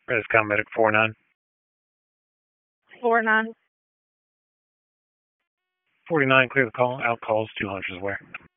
Rescom Medic 49. 49. 49, clear the call. Out calls 200 is where.